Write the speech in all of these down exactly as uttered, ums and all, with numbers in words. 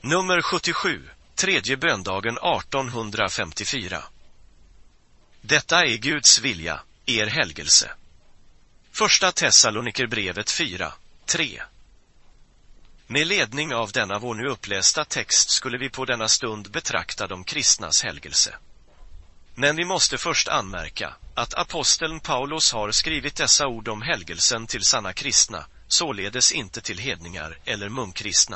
Nummer sjuttiosju, tredje böndagen artonhundrafemtiofyra. Detta är Guds vilja, er helgelse. Första Thessalonikerbrevet fyra, tre. Med ledning av denna vår nu upplästa text skulle vi på denna stund betrakta de kristnas helgelse. Men vi måste först anmärka att aposteln Paulus har skrivit dessa ord om helgelsen till sanna kristna, således inte till hedningar eller munkristna.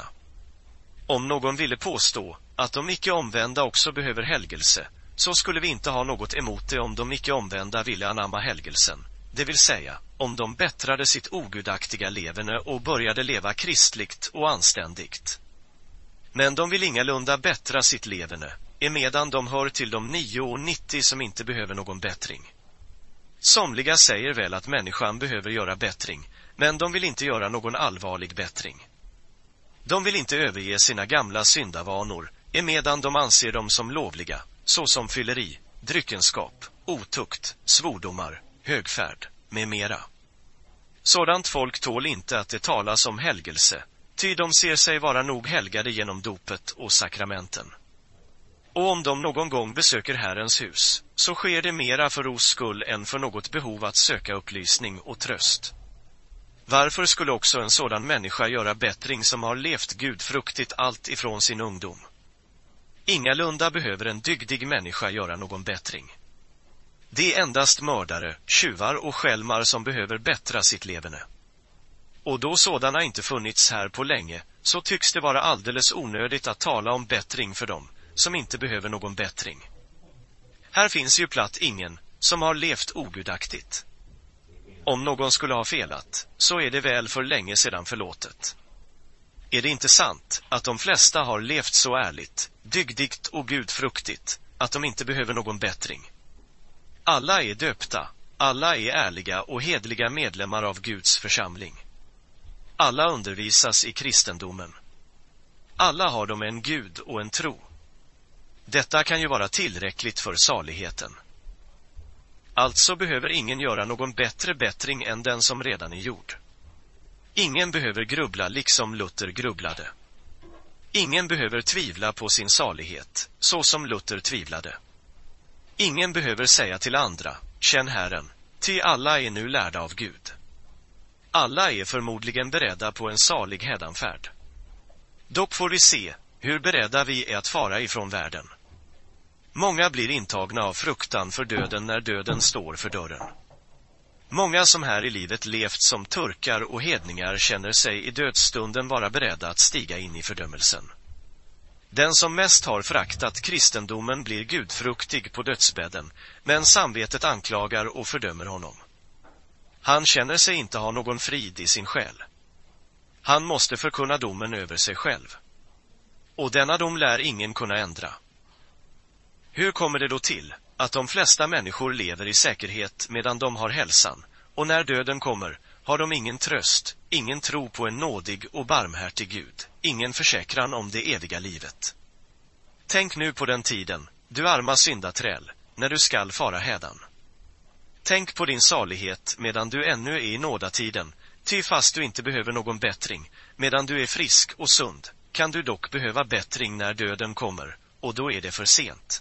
Om någon ville påstå att de icke omvända också behöver helgelse, så skulle vi inte ha något emot det om de icke omvända ville anamma helgelsen, det vill säga om de bättrade sitt ogudaktiga leverne och började leva kristligt och anständigt. Men de vill ingalunda bättra sitt leverne, emedan de hör till de nio och nittio som inte behöver någon bättring. Somliga säger väl att människan behöver göra bättring, men de vill inte göra någon allvarlig bättring. De vill inte överge sina gamla syndavanor, emedan de anser dem som lovliga, såsom fylleri, dryckenskap, otukt, svordomar, högfärd, med mera. Sådant folk tål inte att det talas om helgelse, ty de ser sig vara nog helgade genom dopet och sakramenten. Och om de någon gång besöker Herrens hus, så sker det mera för ros skull än för något behov att söka upplysning och tröst. Varför skulle också en sådan människa göra bättring som har levt gudfruktigt allt ifrån sin ungdom? Ingalunda behöver en dygdig människa göra någon bättring. Det är endast mördare, tjuvar och skälmar som behöver bättra sitt leverne. Och då sådana inte funnits här på länge, så tycks det vara alldeles onödigt att tala om bättring för dem, som inte behöver någon bättring. Här finns ju platt ingen, som har levt ogudaktigt. Om någon skulle ha felat, så är det väl för länge sedan förlåtet. Är det inte sant att de flesta har levt så ärligt, dygdigt och gudfruktigt, att de inte behöver någon bättring? Alla är döpta, alla är ärliga och hedliga medlemmar av Guds församling. Alla undervisas i kristendomen. Alla har de en Gud och en tro. Detta kan ju vara tillräckligt för saligheten. Alltså behöver ingen göra någon bättre bättring än den som redan är gjord. Ingen behöver grubbla liksom Luther grubblade. Ingen behöver tvivla på sin salighet, så som Luther tvivlade. Ingen behöver säga till andra, känn Herren, ty alla är nu lärda av Gud. Alla är förmodligen beredda på en salig hädanfärd. Dock får vi se hur beredda vi är att fara ifrån världen. Många blir intagna av fruktan för döden när döden står för dörren. Många som här i livet levt som turkar och hedningar känner sig i dödsstunden vara beredda att stiga in i fördömelsen. Den som mest har föraktat kristendomen blir gudfruktig på dödsbädden, men samvetet anklagar och fördömer honom. Han känner sig inte ha någon frid i sin själ. Han måste förkunna domen över sig själv. Och denna dom lär ingen kunna ändra. Hur kommer det då till att de flesta människor lever i säkerhet medan de har hälsan, och när döden kommer har de ingen tröst, ingen tro på en nådig och barmhärtig Gud, ingen försäkran om det eviga livet? Tänk nu på den tiden, du arma syndaträl, när du skall fara hädan. Tänk på din salighet medan du ännu är i nådatiden, ty fast du inte behöver någon bättring, medan du är frisk och sund, kan du dock behöva bättring när döden kommer, och då är det för sent.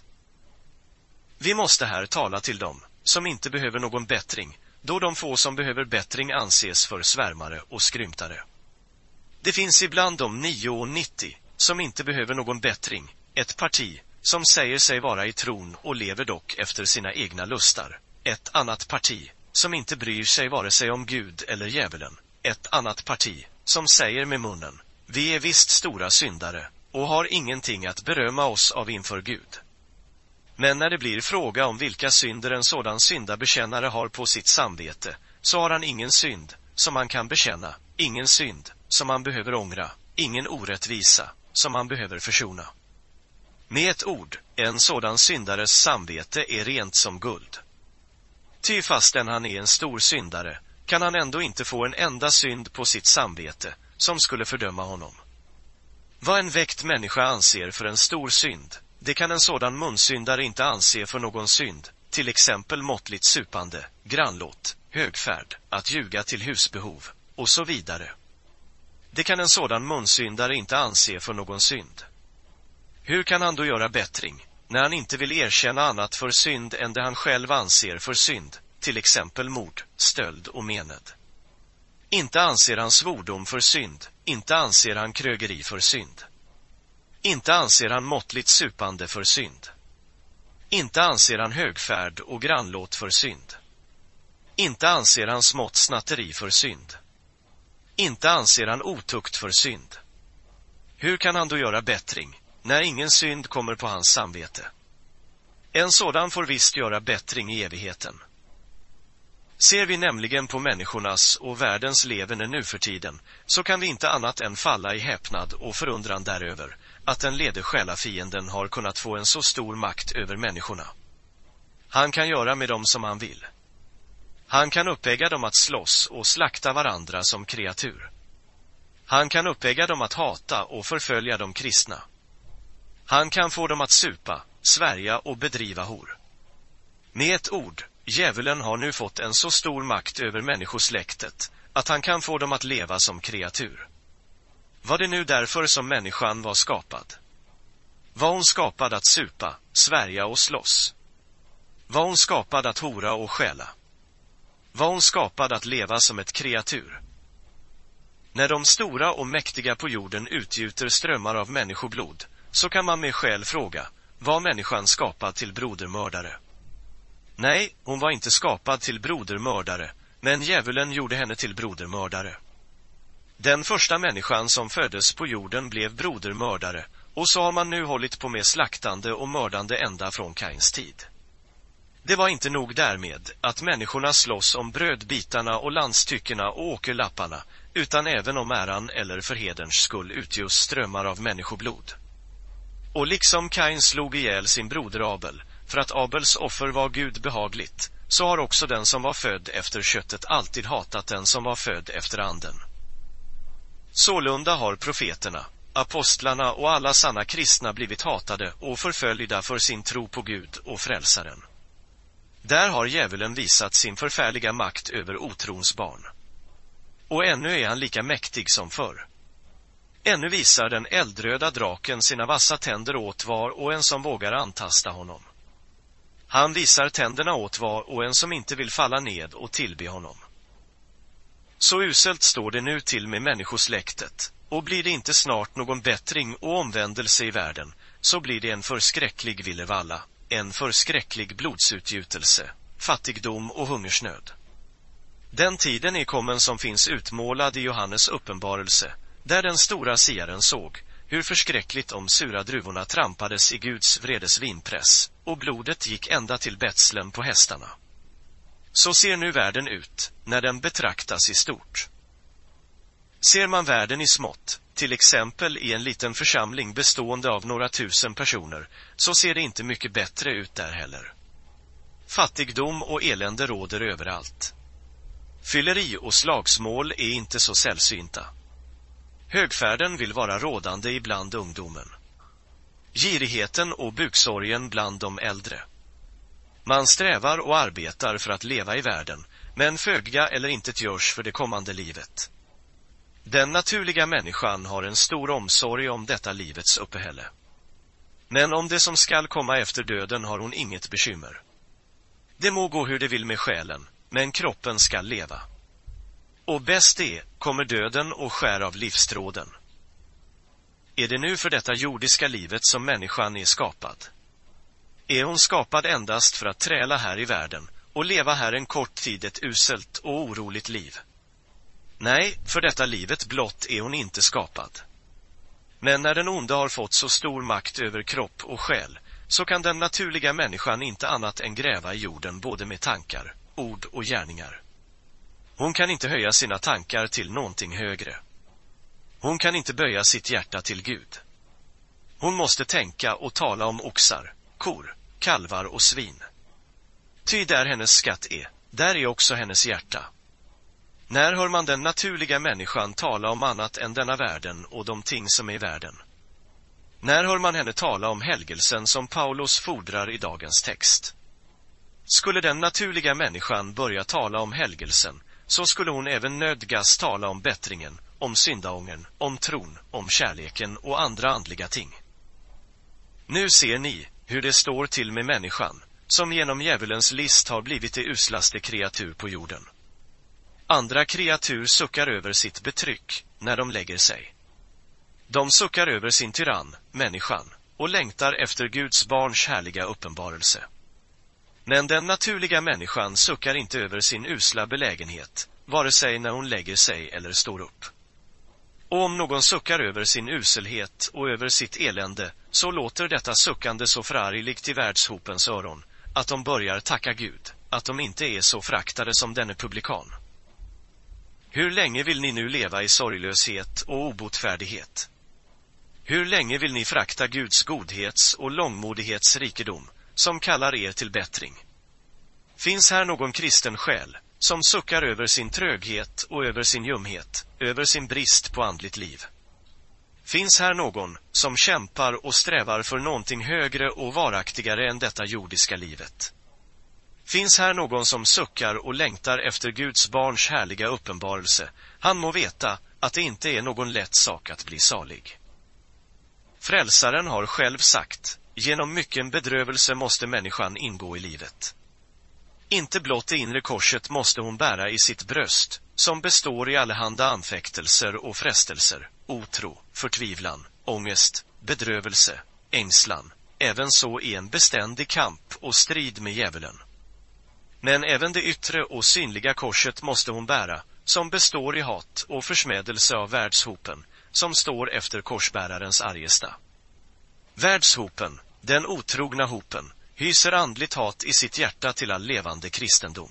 Vi måste här tala till dem som inte behöver någon bättring, då de få som behöver bättring anses för svärmare och skrymtare. Det finns ibland de nio och nittio som inte behöver någon bättring, ett parti som säger sig vara i tron och lever dock efter sina egna lustar, ett annat parti som inte bryr sig vare sig om Gud eller djävulen, ett annat parti som säger med munnen, vi är visst stora syndare och har ingenting att berömma oss av inför Gud. Men när det blir fråga om vilka synder en sådan syndabekännare har på sitt samvete, så har han ingen synd som han kan bekänna, ingen synd som han behöver ångra, ingen orättvisa som han behöver försona. Med ett ord, en sådan syndares samvete är rent som guld. Ty fastän han är en stor syndare, kan han ändå inte få en enda synd på sitt samvete som skulle fördöma honom. Vad en väckt människa anser för en stor synd, det kan en sådan munsyndare inte anse för någon synd, till exempel måttligt supande, grannlåt, högfärd, att ljuga till husbehov, och så vidare. Det kan en sådan munsyndare inte anse för någon synd. Hur kan han då göra bättring, när han inte vill erkänna annat för synd än det han själv anser för synd, till exempel mord, stöld och mened? Inte anser han svordom för synd, inte anser han krögeri för synd. Inte anser han måttligt supande för synd. Inte anser han högfärd och grannlåt för synd. Inte anser han smått snatteri för synd. Inte anser han otukt för synd. Hur kan han då göra bättring, när ingen synd kommer på hans samvete? En sådan får visst göra bättring i evigheten. Ser vi nämligen på människornas och världens levande nu för tiden, så kan vi inte annat än falla i häpnad och förundran däröver, att den lede själafienden har kunnat få en så stor makt över människorna. Han kan göra med dem som han vill. Han kan uppägga dem att slåss och slakta varandra som kreatur. Han kan uppägga dem att hata och förfölja de kristna. Han kan få dem att supa, svärja och bedriva hor. Med ett ord, djävulen har nu fått en så stor makt över människosläktet, att han kan få dem att leva som kreatur. Var det nu därför som människan var skapad? Var hon skapad att supa, svärja och slåss? Var hon skapad att hora och stjäla? Var hon skapad att leva som ett kreatur? När de stora och mäktiga på jorden utgjuter strömmar av människoblod, så kan man med skäl fråga, var människan skapad till brodermördare? Nej, hon var inte skapad till brodermördare, men djävulen gjorde henne till brodermördare. Den första människan som föddes på jorden blev brodermördare, och så har man nu hållit på med slaktande och mördande ända från Kains tid. Det var inte nog därmed att människorna slåss om brödbitarna och landstyckena och åkerlapparna, utan även om äran eller för hederns skull utgörs strömmar av människoblod. Och liksom Kain slog ihjäl sin broder Abel, för att Abels offer var Gud behagligt, så har också den som var född efter köttet alltid hatat den som var född efter anden. Sålunda har profeterna, apostlarna och alla sanna kristna blivit hatade och förföljda för sin tro på Gud och frälsaren. Där har djävulen visat sin förfärliga makt över otrons barn. Och ännu är han lika mäktig som förr. Ännu visar den eldröda draken sina vassa tänder åt var och en som vågar antasta honom. Han visar tänderna åt var och en som inte vill falla ned och tillbe honom. Så uselt står det nu till med människosläktet, och blir det inte snart någon bättring och omvändelse i världen, så blir det en förskräcklig villervalla, en förskräcklig blodsutgjutelse, fattigdom och hungersnöd. Den tiden är kommen som finns utmålad i Johannes uppenbarelse, där den stora siaren såg hur förskräckligt de sura druvorna trampades i Guds vredes vinpress, och blodet gick ända till betslen på hästarna. Så ser nu världen ut, när den betraktas i stort. Ser man världen i smått, till exempel i en liten församling bestående av några tusen personer, så ser det inte mycket bättre ut där heller. Fattigdom och elände råder överallt. Fylleri och slagsmål är inte så sällsynta. Högfärden vill vara rådande ibland ungdomen. Girigheten och buksorgen bland de äldre. Man strävar och arbetar för att leva i världen, men föga eller intet görs för det kommande livet. Den naturliga människan har en stor omsorg om detta livets uppehälle. Men om det som skall komma efter döden har hon inget bekymmer. Det må gå hur det vill med själen, men kroppen skall leva. Och bäst är, kommer döden och skär av livstråden. Är det nu för detta jordiska livet som människan är skapad? Är hon skapad endast för att träla här i världen och leva här en kort tid ett uselt och oroligt liv? Nej, för detta livet blott är hon inte skapad. Men när den onde har fått så stor makt över kropp och själ, så kan den naturliga människan inte annat än gräva i jorden både med tankar, ord och gärningar. Hon kan inte höja sina tankar till någonting högre. Hon kan inte böja sitt hjärta till Gud. Hon måste tänka och tala om oxar, kor, kalvar och svin. Ty där hennes skatt är, där är också hennes hjärta. När hör man den naturliga människan tala om annat än denna världen och de ting som är i världen? När hör man henne tala om helgelsen som Paulus fordrar i dagens text? Skulle den naturliga människan börja tala om helgelsen, så skulle hon även nödgas tala om bättringen, om syndaångern, om tron, om kärleken och andra andliga ting. Nu ser ni hur det står till med människan, som genom djävulens list har blivit det uslaste kreatur på jorden. Andra kreatur suckar över sitt betryck när de lägger sig. De suckar över sin tyrann, människan, och längtar efter Guds barns härliga uppenbarelse. Men den naturliga människan suckar inte över sin usla belägenhet, vare sig när hon lägger sig eller står upp. Och om någon suckar över sin uselhet och över sitt elände, så låter detta suckande så förargligt i världshopens öron, att de börjar tacka Gud, att de inte är så fraktade som denne publikan. Hur länge vill ni nu leva i sorglöshet och obotfärdighet? Hur länge vill ni frakta Guds godhets och långmodighets rikedom, som kallar er till bättring? Finns här någon kristen själ, som suckar över sin tröghet och över sin ljumhet, över sin brist på andligt liv? Finns här någon som kämpar och strävar för någonting högre och varaktigare än detta jordiska livet? Finns här någon som suckar och längtar efter Guds barns härliga uppenbarelse? Han må veta att det inte är någon lätt sak att bli salig. Frälsaren har själv sagt, genom mycken bedrövelse måste människan ingå i livet. Inte blott det inre korset måste hon bära i sitt bröst, som består i allehanda anfäktelser och frestelser, otro, förtvivlan, ångest, bedrövelse, ängslan, även så i en beständig kamp och strid med djävulen. Men även det yttre och synliga korset måste hon bära, som består i hat och försmädelse av världshopen, som står efter korsbärarens argesta. Världshopen, den otrogna hopen, hyser andligt hat i sitt hjärta till all levande kristendom.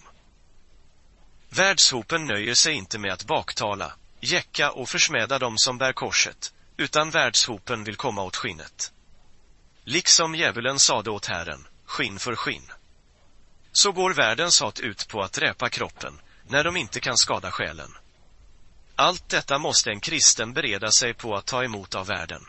Världshopen nöjer sig inte med att baktala, jäcka och försmäda dem som bär korset, utan världshopen vill komma åt skinnet. Liksom djävulen sade åt Herren, skinn för skinn. Så går världens hat ut på att dräpa kroppen, när de inte kan skada själen. Allt detta måste en kristen bereda sig på att ta emot av världen.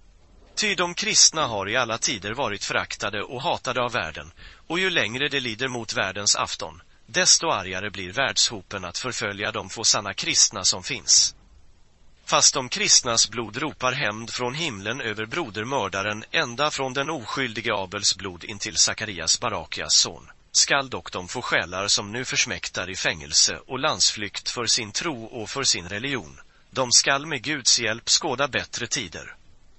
Ty de kristna har i alla tider varit föraktade och hatade av världen, och ju längre det lider mot världens afton, desto argare blir världshopen att förfölja de få sanna kristna som finns. Fast de kristnas blod ropar hämnd från himlen över brodermördaren ända från den oskyldige Abels blod intill Sakarias Barakias son, skall dock de få själar som nu försmäktar i fängelse och landsflykt för sin tro och för sin religion. De skall med Guds hjälp skåda bättre tider.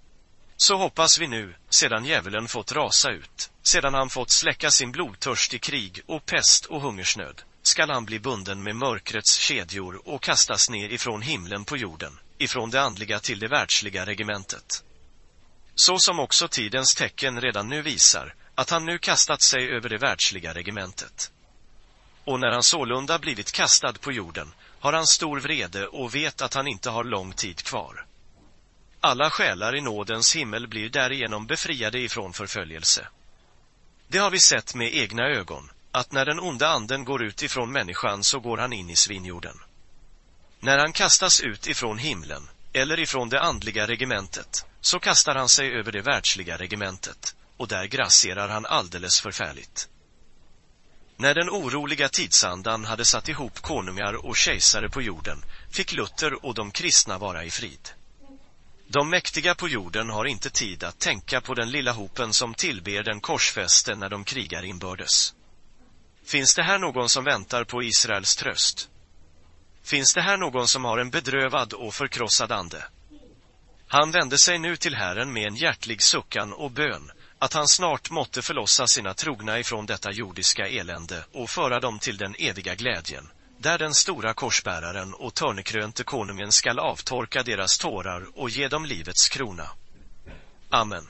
Så hoppas vi nu, sedan djävulen fått rasa ut, sedan han fått släcka sin blodtörst i krig och pest och hungersnöd, skall han bli bunden med mörkrets kedjor och kastas ner ifrån himlen på jorden, ifrån det andliga till det världsliga regementet. Så som också tidens tecken redan nu visar, att han nu kastat sig över det världsliga regementet. Och när han sålunda blivit kastad på jorden, har han stor vrede och vet att han inte har lång tid kvar. Alla själar i nådens himmel blir därigenom befriade ifrån förföljelse. Det har vi sett med egna ögon, att när den onda anden går ut ifrån människan så går han in i svinjorden. När han kastas ut ifrån himlen, eller ifrån det andliga regementet, så kastar han sig över det världsliga regementet, och där grasserar han alldeles förfärligt. När den oroliga tidsandan hade satt ihop konungar och kejsare på jorden, fick Luther och de kristna vara i frid. De mäktiga på jorden har inte tid att tänka på den lilla hopen som tillber den korsfäste när de krigar inbördes. Finns det här någon som väntar på Israels tröst? Finns det här någon som har en bedrövad och förkrossad ande? Han vände sig nu till Herren med en hjärtlig suckan och bön, att han snart måtte förlossa sina trogna ifrån detta jordiska elände och föra dem till den eviga glädjen, där den stora korsbäraren och törnekrönte konungen skall avtorka deras tårar och ge dem livets krona. Amen.